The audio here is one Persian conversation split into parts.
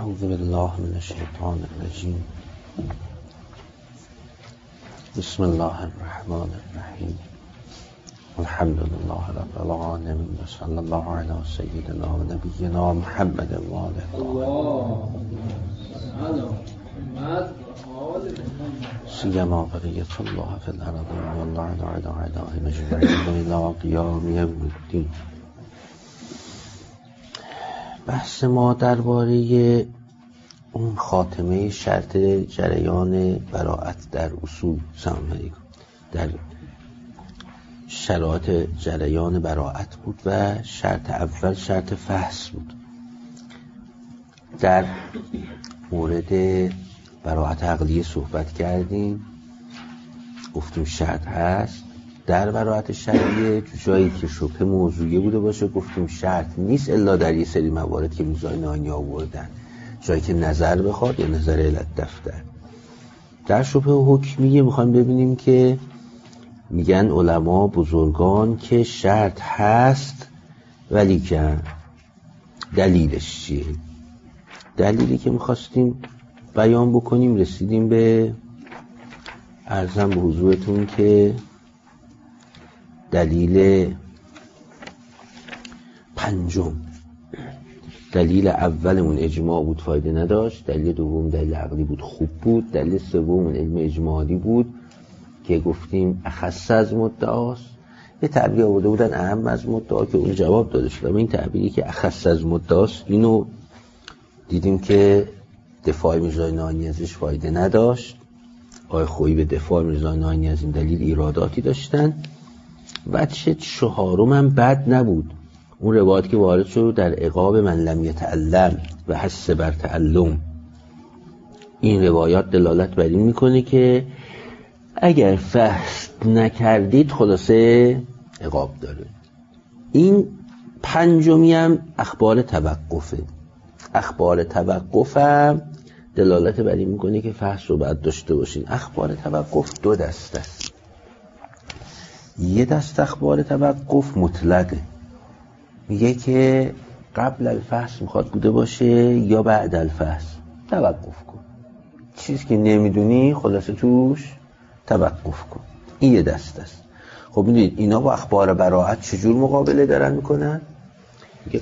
اعوذ بالله من الشیطان الرجیم. بسم الله الرحمن الرحیم. الحمد لله رب العالمین و صلی الله علی سیدنا و نبینا محمد و آله سیما بقیت الله فی الارض و اللعن علی اعدائهم اجمعین الی قیام یوم الدین. بحث ما درباره اون خاتمه شرط جریان براءت در اصول در شرایط جریان براءت بود و شرط اول شرط فحص بود. در مورد براءت عقلیه صحبت کردیم، گفتیم شرط هست. در براءت شرعیه جایی که شبهه موضوعی بوده باشه گفتیم شرط نیست الا در یه سری موارد که میزاینانی آوردن، جایی که نظر بخواد یا نظر علت دفتر. در شبهه حکمیه میخوایم ببینیم که میگن علما بزرگان که شرط هست ولی که دلیلش چیه. دلیلی که میخواستیم بیان بکنیم رسیدیم به عرضم به حضورتون که دلیل پنجم. دلیل اولمون اجماع بود، فایده نداشت. دلیل دوم دلیل عقلی بود، خوب بود. دلیل سوم علم اجمالی بود که گفتیم اخص از مدعاست. یه تعبیر آورده بودن اهم از مدعا که اون جواب داده شد، اما این تعبیری که اخص از مدعاست اینو دیدیم که دفاع میرزا ناینی ازش فایده نداشت. آقای خویی به دفاع میرزا ناینی از این دلیل ایراداتی داشتن. وجه چهارم هم بد نبود، اون روایت که وارد شد در عقاب من لم یتعلم و حث بر تعلم. این روایات دلالت بر این میکنه که اگر فحص نکردید خلاصه عقاب داره. این پنجمی هم اخبار توقفه. اخبار توقف هم دلالت بر این میکنه که فحص رو باید داشته باشین. اخبار توقف دو دسته است. یه دست اخبار توقف مطلقه، میگه که قبل الفحص میخواد بوده باشه یا بعد الفحص، توقف کن. چیزی که نمیدونی خلاصه توش توقف کن. این یه دست است. خب میدونید اینا با اخبار براءت چجور مقابله دارن میکنن؟ میگه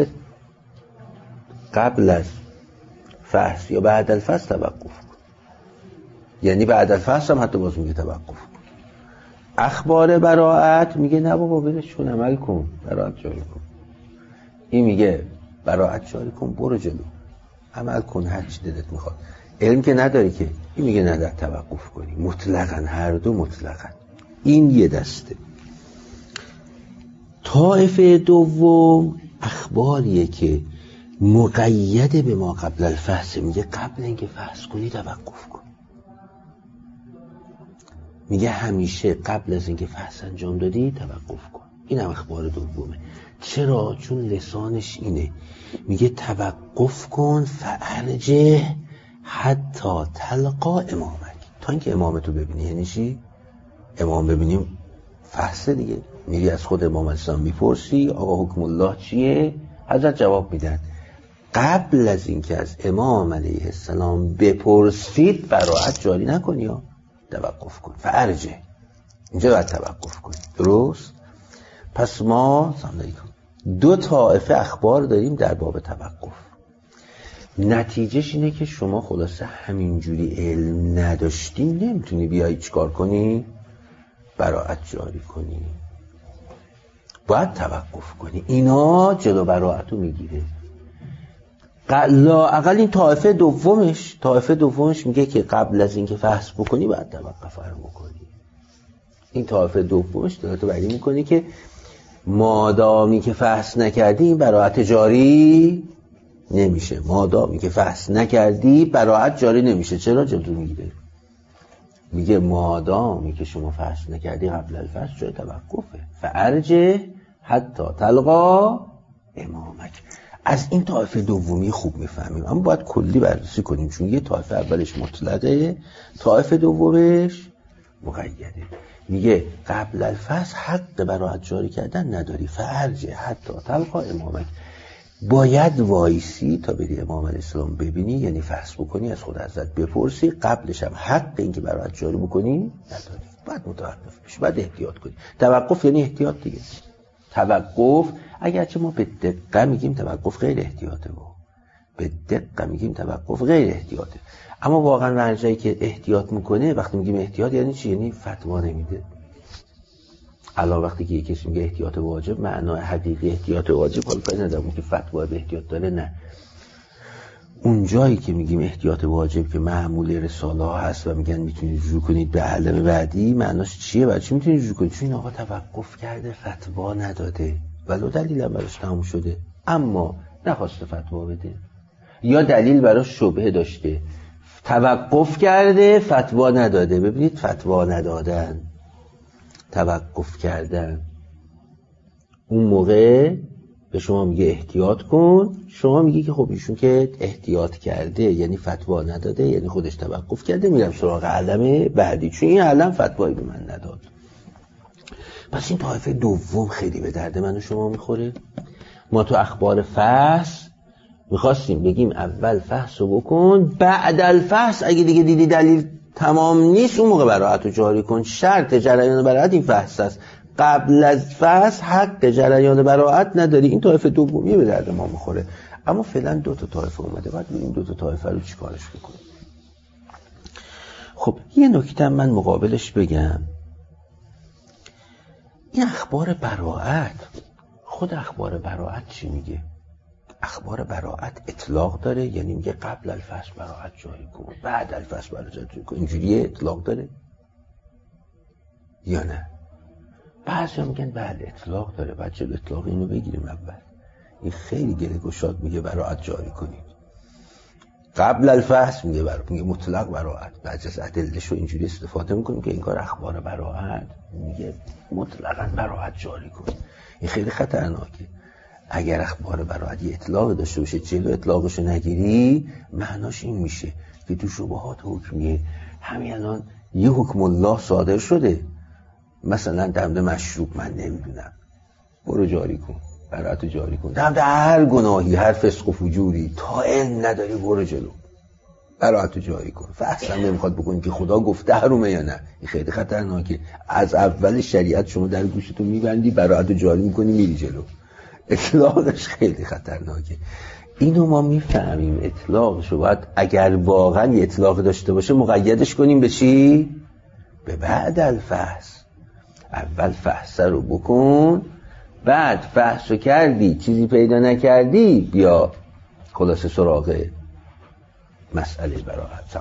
قبل از فحص یا بعد الفحص توقف کن. یعنی بعد الفحص هم حتی باز میگه توقف کن. اخبار براءت میگه نه بابا ولش کن، عمل کن، براءت جاری کن. این میگه براءت جاری کن، برو جلو، عمل کن، هر چی دلت میخواد. علم که نداری که. این میگه نه در توقف کنی. مطلقاً، هر دو مطلقاً. این یه دسته. طایفه دوم اخباریه که مقید به ما قبل الفحص، میگه قبل اینکه فحص کنی توقف کن. میگه همیشه قبل از اینکه فحص انجام دادی توقف کن. این هم اخبار دومه. چرا؟ چون لسانش اینه، میگه توقف کن فارجه حتی تلقا امامک، تا اینکه امامتو ببینی. یعنی چی؟ امام ببینیم فحص دیگه. میری از خود امام الاسلام میپرسی آقا حکم الله چیه؟ حضرت جواب میدن. قبل از اینکه از امام علیه السلام بپرسید براءت جاری نکنی یا توقف کن. فارجه، اینجا باید توقف کنی. درست؟ پس ما دو طایفه اخبار داریم در باب توقف. نتیجهش اینه که شما خلاصه همینجوری علم نداشتی نمیتونی بیایی چیکار کنی؟ براءت جاری کنی. باید توقف کنی. اینا جلو براءت رو میگیره. لااقل این طایفه دومش میگه که قبل از اینکه فحص بکنی باید توقف رو بکنی. این طایفه دومش دلالت بر این میکنه که مادامی که فحص نکردی این براءت جاری نمیشه. مادامی که فحص نکردی براءت جاری نمیشه. چرا؟ جلو میگیره. میگه مادامی که شما فحص نکردی قبل الفحص جای توقفه. فارجه حتی تلقا امامک. از این طایفه دومی خوب میفهمیم، اما باید کلی بررسی کنیم، چون یه طایفه اولش مطلقه، طایفه دومش مقیده. میگه قبل الفحص حق براءت جاری کردن نداری. فارجه حتی تلقا امامک. باید وایسی تا بری امام علیه السلام ببینی، یعنی فحص بکنی، از خود حضرت بپرسی. قبلش هم حق اینکه برات جاری بکنی نداری، باید متوقف بشی، باید احتیاط کنی. توقف یعنی احتیاط دیگه. توقف اگرچه ما به دقت میگیم توقف غیر احتیاطه، به دقت میگیم توقف غیر احتیاطه، اما واقعا مرجعی که احتیاط میکنه وقتی میگیم احتیاط یعنی چی؟ یعنی فتوا نمیده. علاوه وقتی که کسی میگه احتیاط واجب، معنای حقیقی احتیاط واجب حالا کاری ندارم که فتوا به احتیاط داره، نه. اون جایی که میگیم احتیاط واجب که معمول رساله ها هست و میگن میتونید رجوع کنید به علم بعدی، معناش چیه؟ برای چی میتونید رجوع کنید؟ چون این آقا توقف کرده، فتوا نداده، ولو دلیل هم براش تموم شده اما نخواسته فتوا بده، یا دلیل براش شبهه داشته، توقف کرده، فتوا نداده. ببینید فتوا ندادن، توقف کردن، اون موقع به شما میگه احتیاط کن، شما میگی که خب ایشون که احتیاط کرده یعنی فتوا نداده، یعنی خودش توقف کرده، میرم سراغ علم بعدی، چون این علم فتوایی به من نداد. پس این طایفه دوم خیلی به درد من و شما میخوره. ما تو اخبار فحص میخواستیم بگیم اول فحص رو بکن، بعد الفحص اگه دیگه دیدی دلیل تمام نیست اون موقع براءت رو جاری کن. شرط جریان براءت این فحص است، قبل از فحص حق جریان براءت نداری. این طایفه دومیه به درد ما میخوره. اما فعلا دو تا طایفه اومده، بعد این دو تا طایفه رو چیکارش بکنیم؟ خب یه نکته من مقابلش بگم، این اخبار براءت، خود اخبار براءت چی میگه؟ اخبار براءت اطلاق داره، یعنی میگه قبل الفحص براءت جاری کن، بعد الفحص براءت جاری کن، اینجوریه؟ اطلاق داره یا نه؟ بعضی میگن بله اطلاق داره، بعد چه اطلاق اینو بگیریم اول. این خیلی گله گشاد میگه براءت جاری کنید، قبل الفحص میگه میگه مطلق براءت، بعد از ادلهشو اینجوری استفاده میکنیم که این کار اخبار براءت میگه مطلقاً براءت جاری کن. این خیلی خطرناکه. اگر اخبار براءت یه اطلاق داشته باشه جلو اطلاقشو نگیری، معناش این میشه که تو شبهات حکمیه همین الان یه حکم الله صادر شده، مثلا در مورد مشروب من نمیدونم، برو جاری کن، براءت جاری کن. در مورد هر گناهی، هر فسق و فجوری تا علم نداری برو جلو، براءت جاری کن. فحص هم نمیخواد بکنی که خدا گفته حرومه یا نه. این خیلی خطرناکه. از اول شریعت شما در گوشتو میبندی، براءت جاری میکنی، میری جلو. اطلاقش خیلی خطرناکه. اینو ما میفهمیم، اطلاقشو باید اگر واقعا یه اطلاق داشته باشه مقیدش کنیم به چی؟ به بعد الفحص. اول فحص رو بکن، بعد فحص رو کردی چیزی پیدا نکردی بیا خلاصه سراغ مسئله براءت.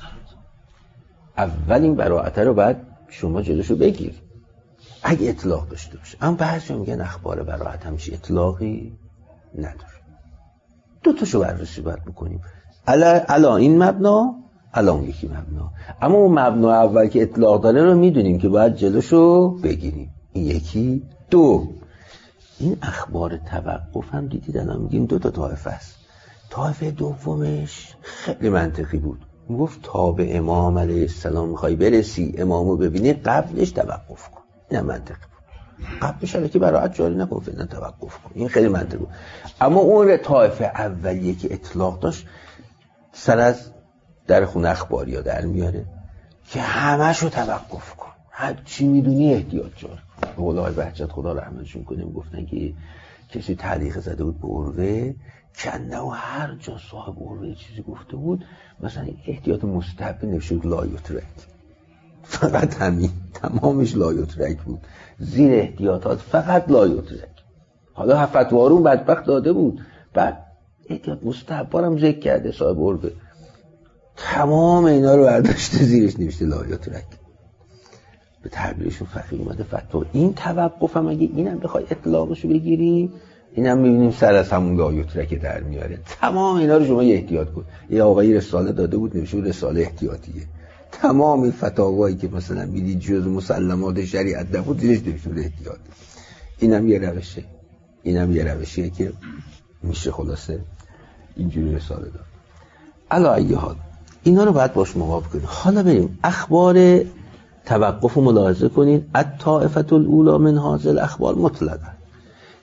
اول این براءت رو بعد شما جلوشو بگیر اگه اطلاق داشته باشه. اما بعضی میگن اخبار براءت همچین اطلاقی نداره. دو تاشو بررسی باید بکنیم، الا این مبنا، الا اون یکی مبنا. اما اون مبنا اول که اطلاق داره رو میدونیم که باید جلوشو بگیریم. این یکی. دو، این اخبار توقف هم دیدید الان میگیم دو تا طایفه است. طایفه دومش خیلی منطقی بود، میگفت تا به امام علیه السلام میخوای برسی، امامو ببینی، قبلش توقف کن. این منطقی بود. قبلش که براءت جاری نکن، فعلا توقف کن. این خیلی منطقی بود. اما اون طایفه اولیه که اطلاق داشت سر از در خونه اخباریا در میاره که همه‌شو توقف کن، هر چی میدونی احتیاط جاری کن. قولای بهجت خدا رحمتشون کنه گفتن که کسی تعلیق زده بود به عروه، کنه و هر جا صاحب عروه چیزی گفته بود، مثلا احتیاط مستحب نشود لا یترک، فقط همین، تمامش لا یترک بود، زیر احتیاطات فقط لا یترک. حالا فتوارون بدبخت داده بود، بعد احتیاط مستحب هم ذکر کرده صاحب عروه، تمام اینا رو برداشته زیرش نوشته لا یترک. به تعبیرشون فقیه اومده فتوا. این توقف هم اگه اینم بخوای اطلاقشو بگیری، اینم میبینیم سر از همون لا یترک در میاره. تمام اینا رو شما احتیاط کن. یه آقایی رساله داده بود نوشته رساله احتیاطیه، تمام این فتاوایی که مثلا میدید جز مسلمات شریعت نبود زیرش نوشته احتیاط. اینم یه روشه، اینم یه روشیه که میشه خلاصه اینجوری رساله داد. علی ای حال اینا رو باید باش مواظب کنید. حالا بریم اخبار توقف رو ملاحظه کنید. الطائفه الاولی من هذه الاخبار مطلقا،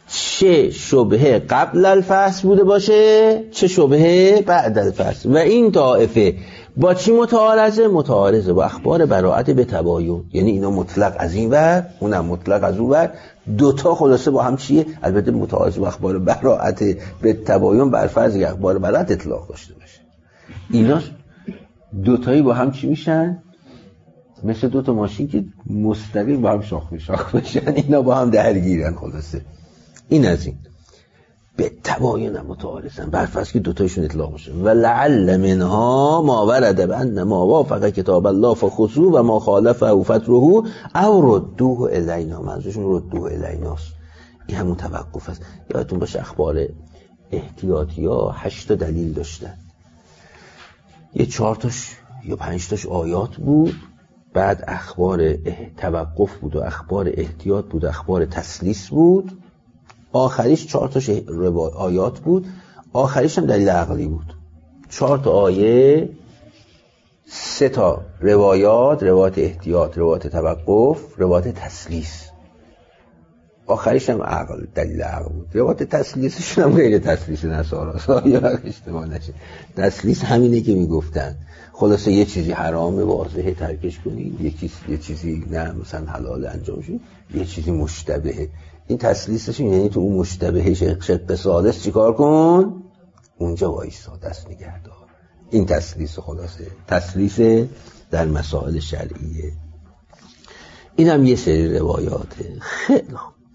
چه شبهه قبل الفصل بوده باشه چه شبهه بعد الفصل. و این طائفه با چی متعارضه با اخبار براءت به تباین. یعنی اینا مطلق از این ور اونم مطلق از اون ور، دوتا خلاصه با هم چیه؟ البته متعارض با اخبار براءت به تباین بر فرض که اخبار براءت اطلاق داشته باشه. اینا دوتایی با هم چی میشن؟ مثل دوتا ماشین که مستقیم با هم شاخ بشن، اینا با هم درگیرن. خلاصه این از این به تباین متعارضن بر فرض که دوتایشون اطلاق باشه. و لعل منها ما ورد بان ما وافق کتاب الله فخذوه و ما خالفه فترهو او ردوه الینا. منظورشون ردوه الیناست، این همون توقف است. یادتون باشه اخبار احتیاطی ها 8 دلیل داشتن، یه 4 تاش یا 5 تاش آیات بود، بعد اخبار توقف بود و اخبار احتیاط بود و اخبار تسلیس بود، آخریش 4 تاش آیات بود، آخریش هم دلیل عقلی بود. 4 تا آیه، 3 تا روایات احتیاط، روایت توقف، روایت تسلیس، آخریش هم عقل، دلیل عقل بود. روایت تسلیسشون هم غیر تسلیس نصارا، یا اشتباه نشه. تسلیس همینه که میگفتن خلاصه یه چیزی حرامه واضحه ترکش کنید، یه چیزی نه مثلا حلال انجام شد، یه چیزی مشتبهه. این تسلیسشون یعنی تو اون مشتبهه شق ثالث چیکار کن؟ اونجا وایسا، دست نگه دار. این تسلیس خلاصه تسلیس در مسائل شرعیه. اینم یه سری روایاته. خیلی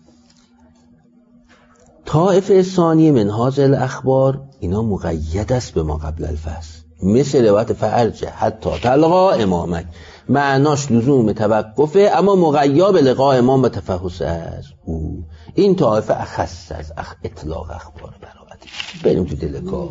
طائفه ثانی من هذه الاخبار اینا مقید است به ما قبل الفصل، مثل روایت فرج حتی تلقا امامک، معناش لزوم توقفه اما مقید به لقاء امام و تفحص از او. این طائفه اخص از اطلاق اخبار براءت. بریم تو دل کار.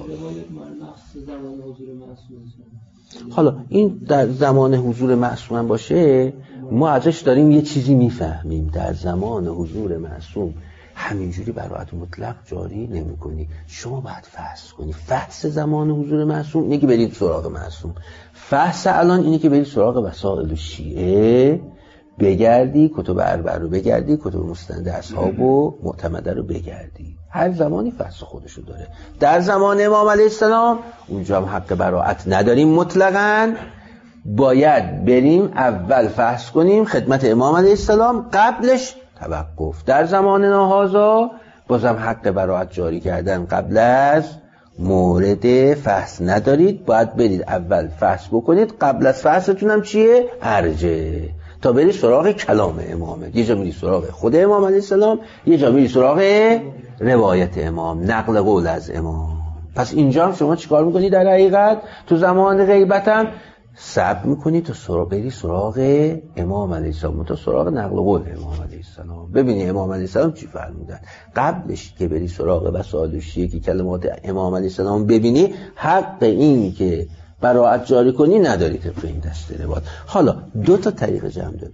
حالا این در زمان حضور معصوم باشه ما ازش داریم یه چیزی میفهمیم. در زمان حضور معصوم همینجوری براءت مطلق جاری نمی کنی، شما باید فحص کنی. فحص زمان حضور معصوم اینه که برید سراغ معصوم. فحص الان اینه که برید سراغ وسائل شیعه بگردی، کتب اربع رو بگردی، کتب مستند اصحاب و معتمده رو بگردی. هر زمانی فحص خودشو داره. در زمان امام علیه السلام اونجا هم حق براءت نداریم مطلقاً، باید بریم اول فحص کنیم خدمت امام علیه السلام، قبلش توقف. در زمان نهازا بازم حق براءت جاری کردن قبل از مورد فحص ندارید، باید برید اول فحص بکنید، قبل از فحصتون هم چیه؟ ارجه، تا برید سراغ کلام امامه. یه جا میری سراغ خود امام علیه السلام، یه جا میری سراغ روایت امام، نقل قول از امام. پس اینجا هم شما چیکار میکنی؟ در حقیقت تو زمان غیبت هم صبر میکنی تا بری سراغ امام علیه السلام، تا سراغ نقل قول امام علیه السلام، ببینی امام علیه السلام چی فرمودن. قبلش که بری سراغ وسائل شیعه که کلمات امام علیه السلام ببینی، حق این که براءت جاری کنی نداری طبق این دسته روایات. حالا 2 تا طریق جمع داری.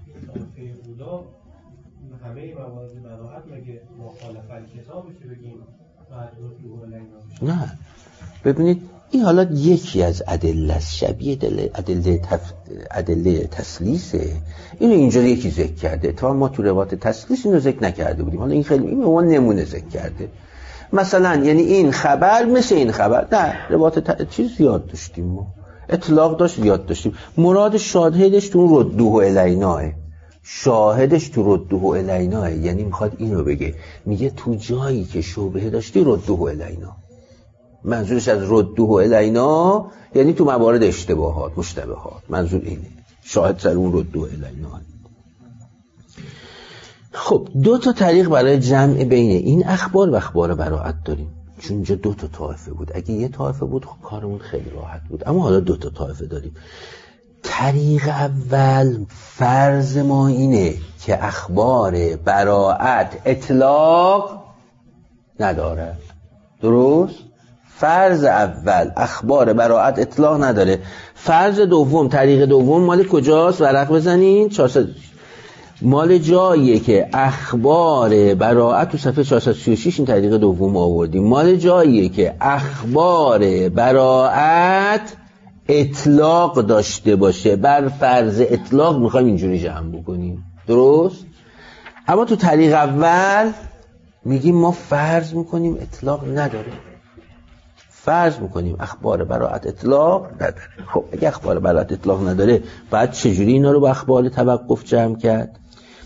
همه موارد براءت مگه مخالفت کتابش بگیم نه، ببینید این حالا یکی از ادله شبیه ادله تسلیسه. اینو اینجا یکی ذکر کرده، تا ما تو روایت تسلیس اینو ذکر نکرده بودیم. حالا این خیلی این ما نمونه ذکر کرده. مثلا یعنی این خبر مثل این خبر، نه روایت چیز زیاد داشتیم، ما اطلاق داشت زیاد داشتیم. مراد شاهدش تو اون ردوه الیناه، شاهدش تو ردوه الیناه، یعنی میخواد اینو بگه، میگه تو جایی که شبهه داشتی ردوه الیناه. منظورش از ردوه الینا یعنی تو موارد اشتباهات مشتبهات، منظور اینه، شاهد سر اون ردوه الینا. خب 2 تا طریق برای جمع بین این اخبار و اخبار براءت داریم، چون اینجا 2 تا طایفه بود. اگه یه طایفه بود خب کارمون خیلی راحت بود، اما حالا 2 تا طایفه داریم. طریق اول فرض ما اینه که اخبار براءت اطلاق نداره، درست؟ فرض اول اخبار براءت اطلاق نداره. فرض دوم، طریق دوم مال کجاست؟ ورق بزنین 400. مال جاییه که اخبار براءت تو صفحه 436 این طریق دوم آوردیم. مال جاییه که اخبار براءت اطلاق داشته باشه، بر فرض اطلاق میخوایم اینجوری جمع بکنیم، درست؟ اما تو طریق اول میگیم ما فرض میکنیم اطلاق نداره، فرض میکنیم اخبار براءت اطلاق نداره. خب اگه اخبار براءت اطلاق نداره بعد چجوری اینا رو با اخبار توقف جمع کرد؟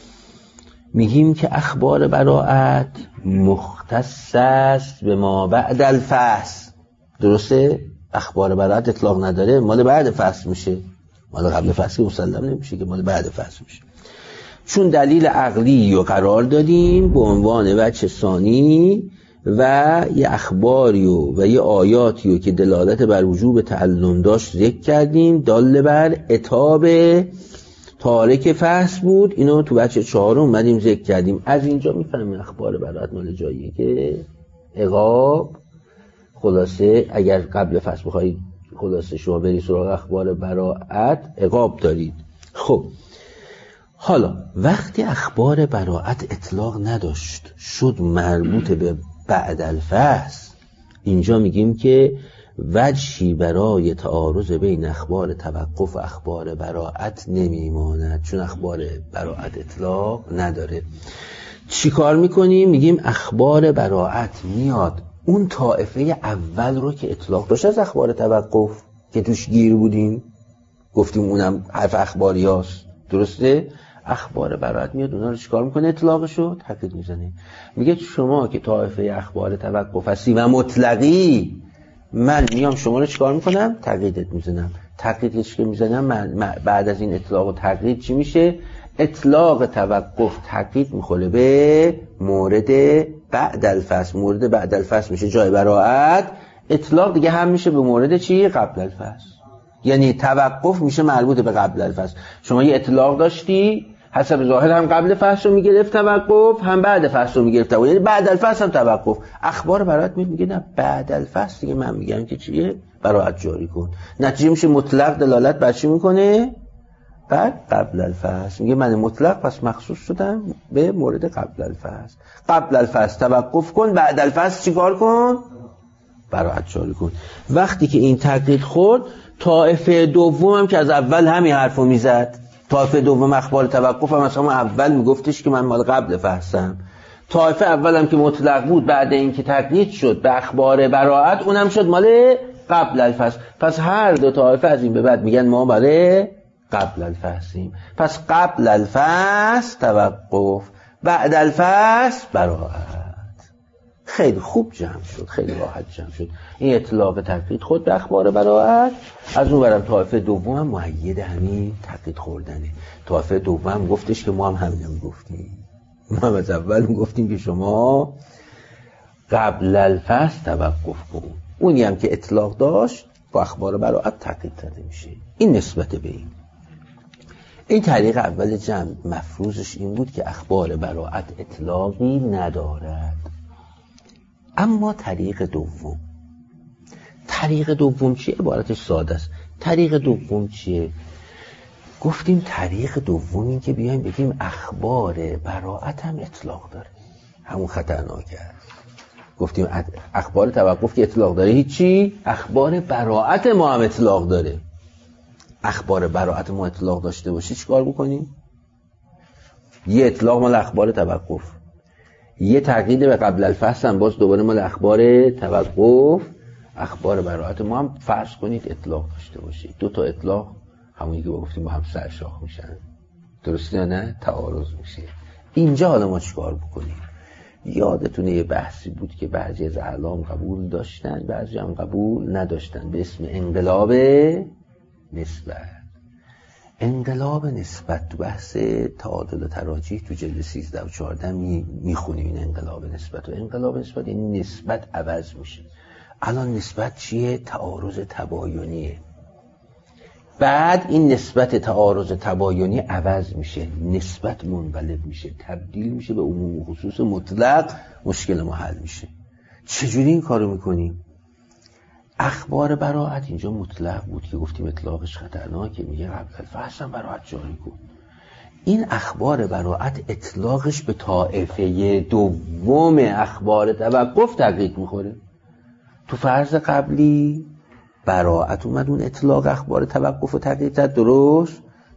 میگیم که اخبار براءت مختص است به ما بعد الفصل. درسته؟ اخبار براءت اطلاق نداره، مال بعد فصل میشه، مال قبل فصل مسلم نمیشه که مال بعد فصل میشه. چون دلیل عقلی رو قرار دادیم به عنوان وجه ثانی و یه اخباری و یه آیاتی رو که دلالت بر وجوب تعلم داشت ذکر کردیم، دال بر عتاب تارک فصل بود. اینو تو بچه 4 اومدیم ذکر کردیم. از اینجا میفهمیم اخبار براءت مال جاییه که عقاب. خلاصه اگر قبل فصل بخواید خلاصه شما بری سراغ اخبار براءت، عقاب دارید. خب حالا وقتی اخبار براءت اطلاق نداشت شد مربوط به بعد الفصل، اینجا میگیم که وجهی برای تعارض بین اخبار توقف و اخبار براءت نمیماند، چون اخبار براءت اطلاق نداره. چی کار میکنیم؟ میگیم اخبار براءت میاد اون طائفه اول رو که اطلاق داشت از اخبار توقف که توش گیر بودیم، گفتیم اونم حرف اخباری هاست، درسته؟ اخبار براءت میاد اونا رو چیکار میکنه؟ اطلاقشو تقیید میزنه. میگه شما که طائفه اخبار توقف هستی و مطلقی، من میام شما رو چیکار میکنم؟ تقییدت میزنم. تقییدش که میزنم بعد از این اطلاق و تقیید چی میشه؟ اطلاق توقف تقیید میخوره به مورد بعد الفصل. مورد بعد الفصل میشه جای براءت، اطلاق دیگه هم میشه به مورد چی؟ قبل الفصل. یعنی توقف میشه مربوط به قبل الفصل. شما یه اطلاق داشتی، حسب ظاهر هم قبل فصل رو میگرفت توقف، هم بعد فصل رو میگرفت، یعنی بعد الفصل هم توقف. اخبار براءت میگه نه بعد الفصل دیگه من میگم که چیه؟ براءت جاری کن. نتیجه میشه مطلق دلالت بر چی میکنه؟ بعد قبل الفصل. میگه من مطلق پس مخصوص شدم به مورد قبل الفصل. قبل الفصل توقف کن، بعد الفصل چیکار کن؟ براءت جاری کن. وقتی که این تقیید خورد، طائفه دوم هم که از اول همین حرفو میزد، طائفه دوم اخبار توقف هم مثلا اول میگفتش که من مال قبل فصلم. طائفه اول هم که مطلق بود بعد اینکه تقیید شد به اخبار براءت اونم شد مال قبل الفصل. پس هر دو طائفه از این به بعد میگن ما برای قبل الفصلیم. پس قبل الفصل توقف، بعد الفصل براءت. خیلی خوب جمع شد، خیلی راحت جمع شد. این اطلاق تقیید خود به اخبار براءت. از اون برم طائفه دوم هم مؤید همین تقیید خوردنه. طائفه دوم گفتش که ما هم همین گفتیم، ما هم از اول گفتیم که شما قبل الفصل توقف کن. اونی هم که اطلاق داشت با اخبار براءت تقیید داده میشه. این نسبت به این طریق اول جمع مفروضش این بود که اخبار براءت اطلاقی ندارد. اما طریق دوم چیه؟ عبارتش ساده است. طریق دوم چیه؟ گفتیم طریق دوم این که بیایم بگیم اخبار براءت هم اطلاق داره، همون خطرناکه. گفتیم اخبار توقف که اطلاق داره هیچی، اخبار براءت ما هم اطلاق داره. اخبار براءت ما اطلاق داشته باشه چیکار بکنیم؟ یه اطلاق مال اخبار توقف، یه تقیید به قبل الفصل هم باز دوباره مال اخبار توقف. اخبار براءت ما هم فرض کنید اطلاق داشته باشه. دو تا اطلاق همونی که گفتیم با هم سرشاخ میشن، درسته یا نه؟ تعارض میشه. اینجا حالا ما چیکار بکنیم؟ یادتونه یه بحثی بود که بعضی از اعلام قبول داشتن بعضی هم قبول نداشتن به اسم انقلاب نسبت. انقلاب نسبت تو بحث تعادل و تراجیح تو جلد 13 و 14 میخونیم این انقلاب نسبت. و انقلاب نسبت یعنی نسبت عوض میشه. الان نسبت چیه؟ تعارض تباینیه. بعد این نسبت تعارض تباینی عوض میشه، نسبت منقلب میشه، تبدیل میشه به عموم و خصوص مطلق، مشکل ما حل میشه. چجوری این کارو میکنیم؟ اخبار براءت اینجا مطلق بود که گفتیم اطلاقش خطرناکه، میگه قبل الفصل هم براءت جاری کن. این اخبار براءت اطلاقش به طائفه دوم اخبار توقف تقیید میخوره. تو فرض قبلی براءت اومد اون اطلاق اخبار توقف و تقیید زد، درست؟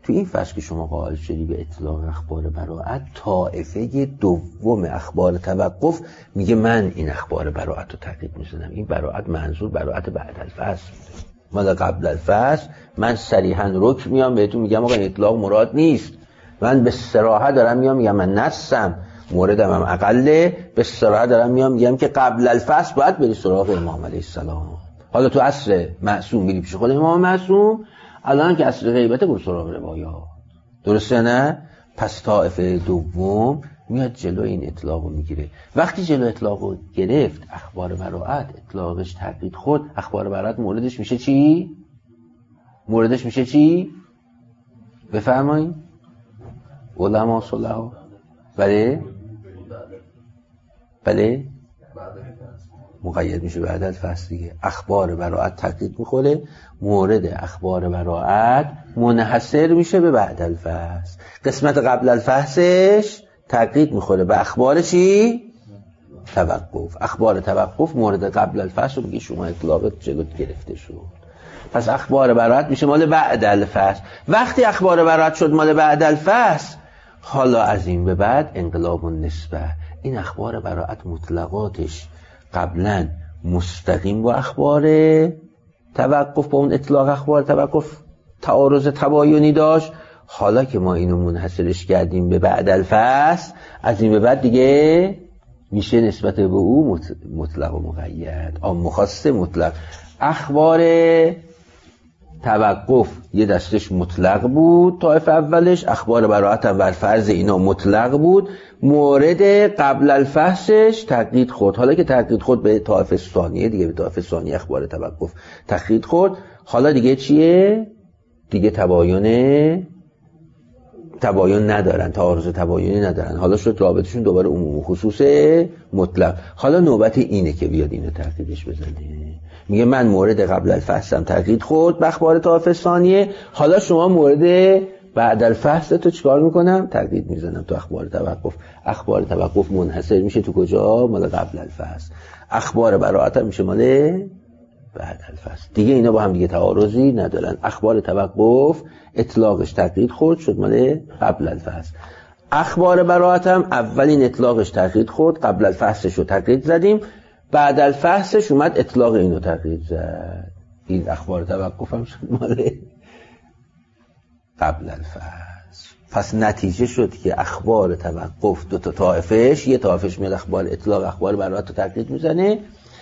تو این فصل که شما قائل شدی به اطلاق اخبار براءت، طائفه دوم اخبار توقف میگه من این اخبار براءت رو تحقیق میزنم. این براءت منظور براءت بعد الفصل بوده. مالا قبل الفصل من صریحا رک میام بهتون میگم آقا این اطلاق مراد نیست. من به صراحت دارم میگم من نصم موردم هم اقله، به صراحت دارم میگم که قبل الفصل باید بری سراغ امام علیه السلام. حالا تو عصر معصوم میری پیش خود امام معصوم، الان که عصر غیبته برو سراغ روایات. درسته نه؟ پس طائفه دوم میاد جلو این اطلاق رو میگیره. وقتی جلو اطلاق رو گرفت، اخبار براءت اطلاقش تقیید خود، اخبار براءت موردش میشه چی؟ موردش میشه چی؟ بفرمایید علما صلحا. بله مقید میشه بعد الفصل دیگه. اخبار براءت تقیید میخوره، مورد اخبار براءت منحصر میشه به بعد الفصل. قسمت قبل الفصلش تقیید میخوره به اخبار چی؟ توقف. اخبار توقف مورد قبل الفصل رو میگه شما اطلاقات جلوت گرفته شد. پس اخبار براءت میشه مال بعد الفصل. وقتی اخبار براءت شد مال بعد الفصل، حالا از این به بعد انقلاب النسبه. این اخبار براءت مطلقاتش قبلا مستقیم با اخبار توقف، با اون اطلاق اخبار توقف تعارض تباینی داشت. حالا که ما اینو منحصرش کردیم به بعد الفصل، از این به بعد دیگه میشه نسبت به او مطلق و مقید، عام خاص مطلق. اخبار توقف یه دستش مطلق بود، طائفه اولش اخبار براءت هم بر فرض اینا مطلق بود، مورد قبل الفحصش تقیید خورد. حالا که تقیید خورد به طائفه ثانیه دیگه، به طائفه ثانیه اخبار توقف تقیید خورد، حالا دیگه چیه؟ دیگه تباین ندارن، تعارض تباینی ندارن. حالا شد رابطشون دوباره عموم و خصوص مطلق. حالا نوبت اینه که بیاد اینو تقییدش بزنه. میگه من مورد قبل الفحصم تقیید خورد به اخبار طائفه ثانیه، حالا شما مورد بعد الفحص تو چیکار میکنم؟ تقیید میزنم تو اخبار توقف. اخبار توقف منحصر میشه تو کجا؟ مال قبل الفحص. اخبار براءت میشه مال بعد الفحص. دیگه اینا با هم دیگه تعارضی ندارن. اخبار توقف اطلاقش تقیید خورد شد مال قبل الفحص. اخبار براءت هم اولین اطلاقش تقیید خورد، قبل الفحصش رو تقیید زدیم، بعد الفحصش اومد اطلاق اینو تقیید زد. این اخبار توقف هم شد مال قبل الفحص. پس نتیجه شد که اخبار توقف دو تا طائفهش، یه طائفهش میاد اخبار اطلاق اخبار براءت رو تقیید میزنه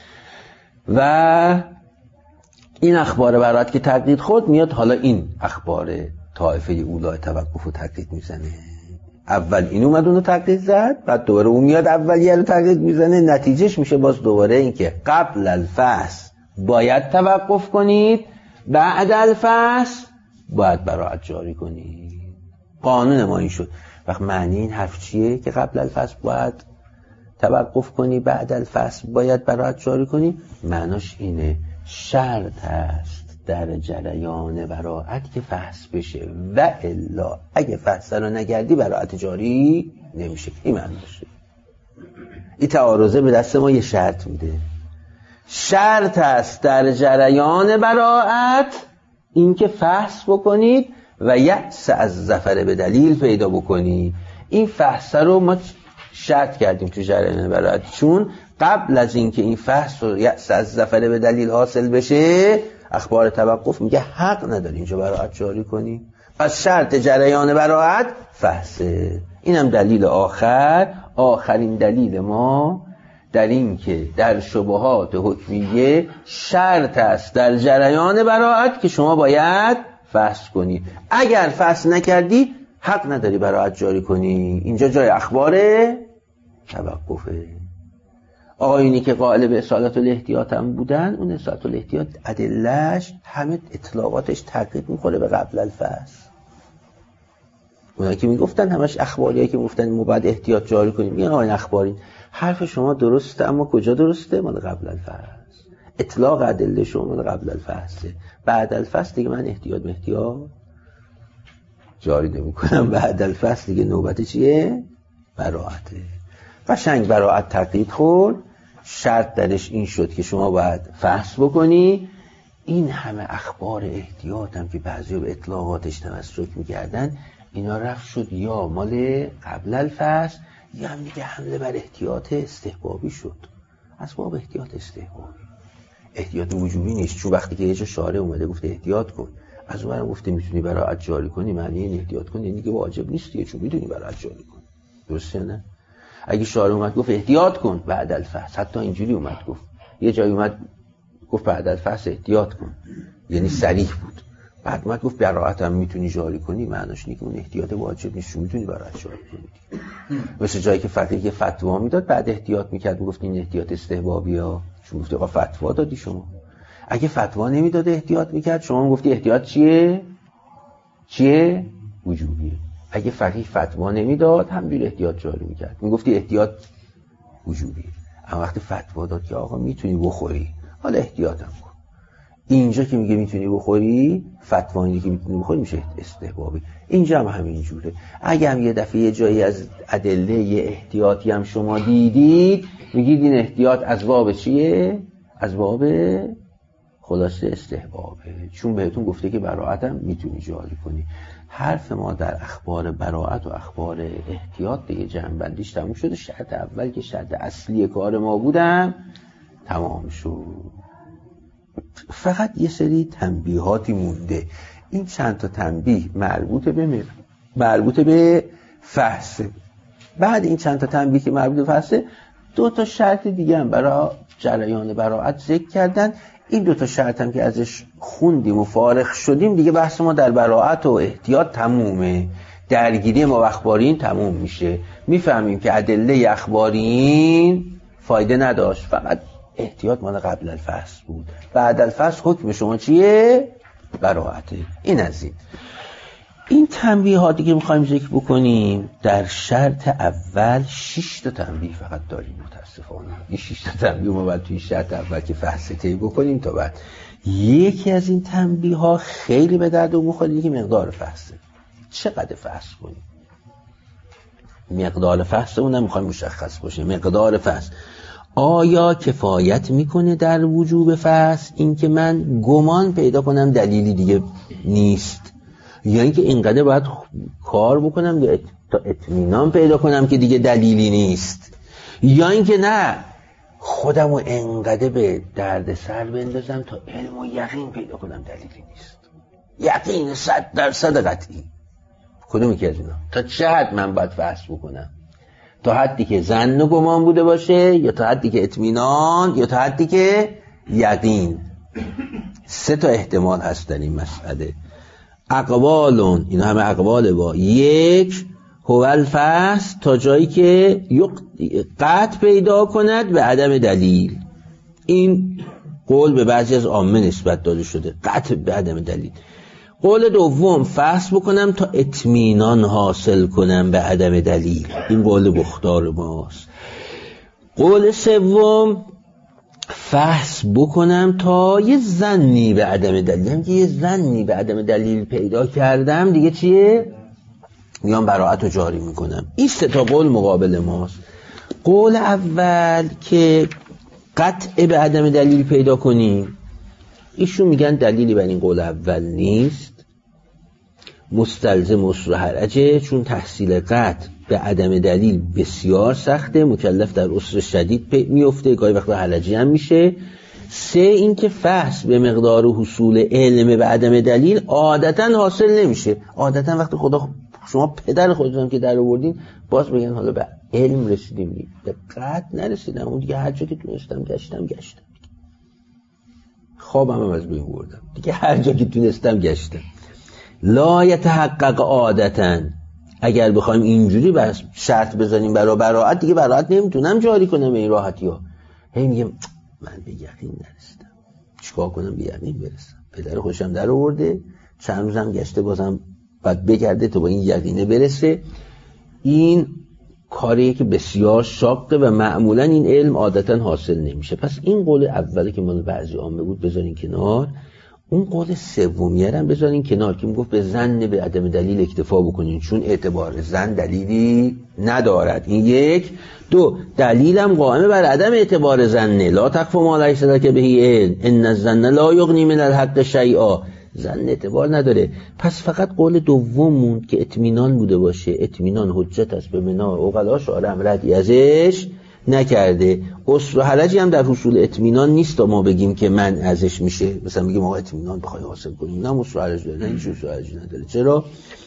و این اخبار براءت که تقیید خورد میاد حالا این اخبار طائفه اولی توقف رو تقیید میزنه. اول این اومد اونو تقیید زد، بعد دوباره اون میاد اولیه رو تقیید میزنه. نتیجهش میشه باز دوباره این که قبل الفحص باید توقف کنید، بعد الفحص باید براءت جاری کنید. قانون ما این شد. وقت معنی این حرف چیه که قبل الفحص باید توقف کنی، بعد الفحص باید براءت جاری کنی؟ معناش اینه شرط است در جریان براءت که فحص بشه و الا اگه فحص رو نگردی براءت جاری نمیشه. این معناشه. این تعارضه به دست ما یه شرط میده. شرط است در جریان براءت این که فحص بکنید و یأس از ظفر به دلیل پیدا بکنید. این فحص رو ما شرط کردیم تو جریان براءت، چون قبل از اینکه این فحص و یأس از ظفر به دلیل حاصل بشه اخبار توقف میگه حق نداری اینجا براءت جاری کنی. پس شرط جریان براءت فحصه. اینم دلیل آخرین دلیل ما در این که در شبهات حکمیه شرط است در جریان براءت که شما باید فحص کنی. اگر فحص نکردی حق نداری براءت جاری کنی. اینجا جای اخبار توقفه. آقایونی که قائل به اصالت الاحتیاط هم بودن، اون اصالت الاحتیاط ادلهش همه اطلاقاتش تقیید میخوره به قبل الفحص. اونایی که میگفتن همش اخباریایی که میگفتن ما باید احتیاط جاری کنیم، میگن آقا این اخباری حرف شما درسته، اما کجا درسته؟ مال قبل الفحص. اطلاق ادله شما مال قبل الفحصه. بعد الفحص دیگه من احتیاط جاری نمیکنم. بعد الفحص دیگه نوبت چیه؟ براءته. قشنگ براءت تقیید خورد، شرط درش این شد که شما باید فحص بکنی. این همه اخبار احتیاط هم که بعضی به اطلاعاتش تمسک میکردن، اینا رفت شد یا مال قبل الفصل یا هم دیگه حمله بر احتیاط استحبابی شد. اسباب احتیاط استحبابی، احتیاط وجوبی نیست، چون وقتی که یه جا شارع اومده گفته احتیاط کن، از اونم گفته میتونی براءت جاری کنی، معنی این احتیاط کن یعنی دیگه واجب نیست دیگه، چون میتونی براءت جاری کنی. درسته نه؟ اگه شارع اومد گفت احتیاط کن بعد الفصل، حتی اینجوری اومد گفت، یه جایی اومد گفت بعد الفصل احتیاط کن، یعنی صریح بود. بعد اومد گفت براءت هم میتونی جاری کنی، معناش اینه که اون احتیاط واجب نیست، چون میتونی براءت جاری کنی. مثل جایی که فقیه که فتوا میداد بعد احتیاط میکرد، میگفت این احتیاط استحبابیه، چون گفت آقا فتوا دادی شما. اگه فتوا نمیداد احتیاط میکرد، شما میگفتی احتیاط چیه؟ وجوبیه. اگه فقیه فتوا نمیداد همینجوری احتیاط جاری میکرد، میگفتی احتیاط وجوبیه. اما وقتی فتوا داد که آقا میتونی بخوری، حالا احتیاطم کن. اینجا که میگه میتونی بخوری، فتوا اینه که میتونی بخوری میشه استحبابی. اینجا هم همین جوره. اگه هم یه دفعه یه جایی از ادله یه احتیاطی هم شما دیدید، میگید این احتیاط از باب چیه؟ از باب خلاصه استحبابه، چون بهتون گفته که براءت هم میتونی جاری کنی. حرف ما در اخبار براءت و اخبار احتیاط دیگه جمع‌بندیش تموم شده. شرط اول که شرط اصلی کار ما بودم تمام شد. فقط یه سری تنبیهاتی مونده. این چند تا تنبیه مربوط به فحص. بعد این چند تا تنبیه که مربوط به فحص، 2 تا شرط دیگه هم برای جریان براءت ذکر کردن. این 2 تا شرط هم که ازش خوندیم و فارغ شدیم دیگه، بحث ما در براءت و احتیاط تمومه. درگیری ما اخبارین تموم میشه. میفهمیم که ادله اخبارین فایده نداشت، فقط احتیاط مال قبل الفصل بود. بعد الفصل حکم شما چیه؟ براءته. این از این تنبیهاتی که میخوایم ذکر بکنیم. در شرط اول 6 تا تنبیه فقط داریم متاسفانه. این 6 تا تنبیه ما باید توی شرط اول که فحص طی بکنیم تا بعد. یکی از این تنبیه ها خیلی به درد میخوره که مقدار فحصه. چقدر فحص کنیم؟ مقدار فحص اونم میخوایم مشخص باشه. مقدار فحص آیا کفایت میکنه در وجوب فحص این که من گمان پیدا کنم دلیلی دیگه نیست، یا اینکه اینقدر باید کار بکنم یا تا اطمینان پیدا کنم که دیگه دلیلی نیست، یا اینکه نه خودمو اینقدر به درد سر بندازم تا علم و یقین پیدا کنم دلیلی نیست. یقین 100% قطعی. کدومی که از اینا؟ تا چه حد من باید فحص بکنم؟ تا حدی که ظن و گمان بوده باشه، یا تا حدی که اطمینان، یا تا حدی که یقین. 3 تا احتمال هست در این مسئله. اقوالون، اینا همه اقواله. با 1 هو الفحص تا جایی که قطع پیدا کند به عدم دلیل. این قول به بعضی از عامه نسبت داده شده، قطع به عدم دلیل. قول دوم فحص بکنم تا اطمینان حاصل کنم به عدم دلیل. این قول بختار ماست. قول سوم فحص بکنم تا یه ظنی به عدم دلیل. هم که یه ظنی به عدم دلیل پیدا کردم دیگه چیه؟ میام براءت رو جاری میکنم. این 3 تا قول مقابل ماست. قول اول که قطع به عدم دلیل پیدا کنیم، ایشون میگن دلیلی بر این قول اول نیست، مستلزم اصل حرجه، چون تحصیل قطع به عدم دلیل بسیار سخته، مکلف در اصل شدید میفته، گاهی وقتا حرجی هم میشه. 3 این که فحص به مقدار حصول علم به عدم دلیل عادتا حاصل نمیشه. عادتا وقتی خدا شما پدر خودتون که در آوردین باز بگن حالا به علم رسیدیم، به قطع نرسیدم، اون دیگه هر جا که تونستم گشتم. خوابم هم از بین بردم دیگه، هر جا که تونستم گشتم. لا یتحقق عادتا. اگر بخوایم اینجوری بس شرط بزنیم برای براءت، دیگه براءت نمیتونم جاری کنم این راحتی ها. هی میگم من به یقین نرسیدم، چیکار کنم به یقین برسم؟ پدر خودشم در آورده، چند روزم گشته، بازم بعد بگرده تا با این یقینه برسه. این کاریه که بسیار شاقه و معمولا این علم عادتا حاصل نمیشه. پس این قول اولی که مال بعضی عامه بود بذارین کنار. اون قول سومیه هم بذارین کنار که میگفت به ظن به عدم دلیل اکتفا بکنین، چون اعتبار ظن دلیلی ندارد. این یک. دو، دلیلم قائمه بر عدم اعتبار ظن، لا تخف ما لیس لک به علم ان الظن لا یغنی من الحق شیئا. ظن اعتبار نداره. پس فقط قول دوممون که اطمینان بوده باشه، اطمینان حجت است به منار عقلا شارع ردی ازش نکرده. اصل و حرجی هم در حصول اطمینان نیست تا ما بگیم که من ازش میشه، مثلا بگیم آقا اطمینان بخوای حاصل کنیم، نه اصل و حرج داره، نه هیچ اصل و حرجی نداره. چرا؟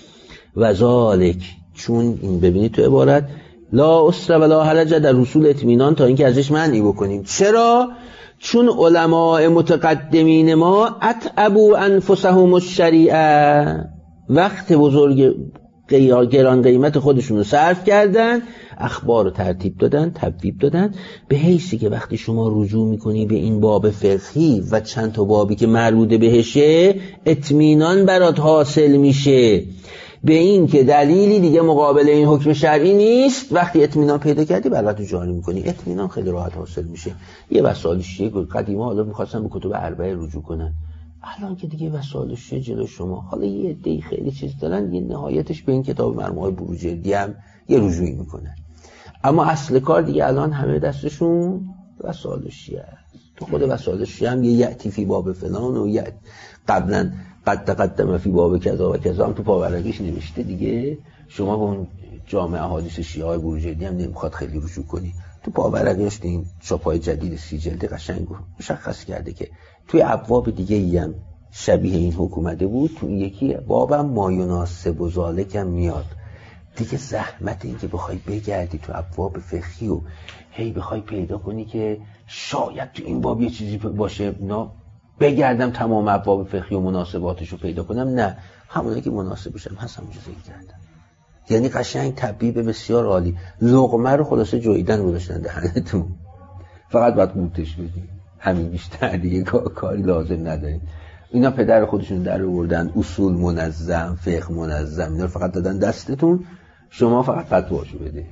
وذالک، چون این ببینید تو عبارت لا اصل ولا حرج در حصول اطمینان تا اینکه ازش منعی بکنیم. چرا؟ چون علماء متقدمین ما اتعبوا انفسهم الشریعه، وقت بزرگ گران قیمت خودشون رو صرف کردن، اخبار رو ترتیب دادن، تبویب دادن، به حیثی که وقتی شما رجوع میکنی به این باب فقهی و چند تا بابی که مربوطه بهشه، اطمینان برات حاصل میشه به این که دلیلی دیگه مقابل این حکم شرعی نیست. وقتی اطمینان پیدا کردی برات جاری میکنی، اطمینان خیلی راحت حاصل میشه. یه وسائل شیعه قدیما حالا میخواستن به کتب اربعه رجوع کنن، الان که دیگه وسائل شیعه جلو شما، حالا یه عده‌ای خیلی چیز دارن، یه نهایتش به این کتاب مرموهای بروجردی هم یه رجوعی میکنن، اما اصل کار دیگه الان همه دستشون وسائل شیعه است. تو خود وسائل شیعه هم یه یأتی فی باب فلان و قبلا قد تقدم فی باب کذا و کذا هم تو پاورقیش نوشته دیگه. شما با اون جامع احادیث شیعه های بروجردی هم نمیخواد خیلی رجوع کنی، تو پاورقیش این چاپای جدید 30 جلد قشنگ مشخص کرده که توی ابواب دیگه ای هم شبیه این حکومته بود، تو یکی بابم ما یناسب و ذالک هم میاد. دیگه زحمت این که بخوای بگردی تو ابواب فقهی و هی بخوای پیدا کنی که شاید تو این باب یه چیزی باشه، نه بگردم تمام ابواب فقهی و مناسباتش رو پیدا کنم، نه همونه که مناسبش هم هست همونجا ذکر کردم. یعنی قشنگ تبیب بسیار عالی، لقمه رو خلاصه جویدن گذاشتن دهنتون، فقط باید قوتش بدید، همین بیشتر دیگه کاری لازم ندارید. اینا پدر خودشون در آوردن، اصول منظم، فقه منظم، اینا رو فقط دادن دستتون، شما فقط فتواشو بده.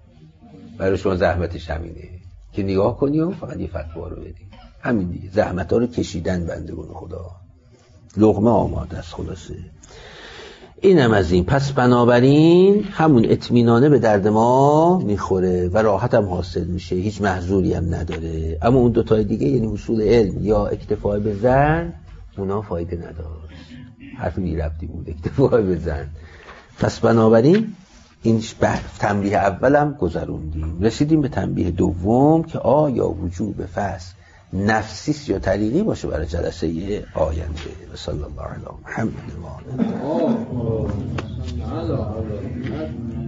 برای شما زحمتش همینه که نگاه کنی و فقط یه فتوا رو بدی، همین دیگه. زحمت‌ها رو کشیدن بندگان خدا، لقمه آماده است. خلاصه اینم از این. پس بنابراین همون اطمینانه به درد ما میخوره و راحت هم حاصل میشه، هیچ محظوری هم نداره. اما اون دوتای دیگه یعنی اصول علم یا اکتفای به ظن، اونا فایده نداشت، حرف بی ربطی بود، اکتفای به ظن. پس بنابراین این تنبیه اولم گذروندیم، رسیدیم به تنبیه دوم که آیا وجوب فصل نفسیست یا طریقی باشه برای جلسه آینده. و صلی الله علی محمد و آله.